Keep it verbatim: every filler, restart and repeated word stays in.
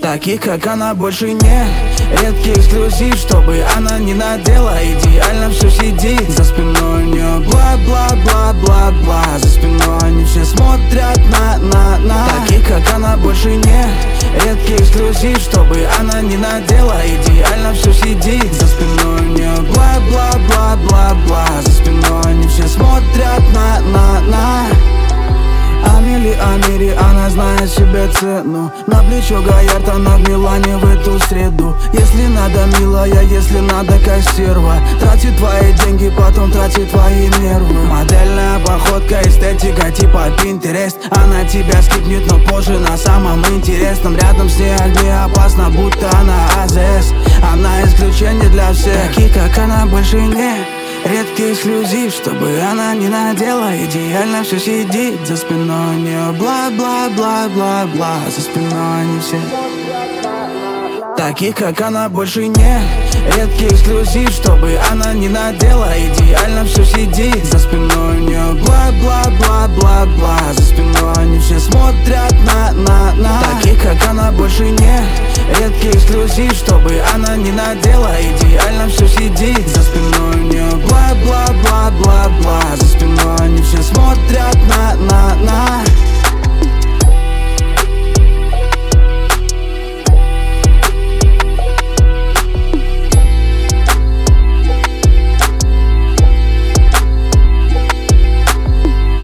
Таких, как она, больше не. Редкий эксклюзив, чтобы она не надела. Идеально все сидит за спиной у нее. Бла-бла-бла-бла-бла. За спиной они все смотрят на-на-на. Таких, как она, больше не. Редкий эксклюзив, чтобы она не надела. Идеально все сидит за спиной у нее. Бла-бла-бла-бла-бла. За спиной они все смотрят на-на-на. Амели, Амери, она знает себе цену. На плечо Гаярд, она в Милане в эту среду. Если надо, милая, если надо, как стерва. Тратит твои деньги, потом тратит твои нервы. Модельная походка, эстетика типа Pinterest. Она тебя скипнет, но позже на самом интересном. Рядом с ней огни опасно, будто она АЗС. Она исключение для всех. Таких, как она, больше нет. Редкий эксклюзив, чтобы она не надела. Идеально все сидит за спиной у нее. Бла-бла-бла-бла-бла. За спиной они все. Таких, как она, больше не. Редкий эксклюзив, чтобы она не надела. Идеально все сидит за спиной у нее. Бла-бла-бла-бла-бла. За спиной они все смотрят на-на-на. Таких, как она, больше не. Редкий эксклюзив, чтобы она не надела. Идеально все сидит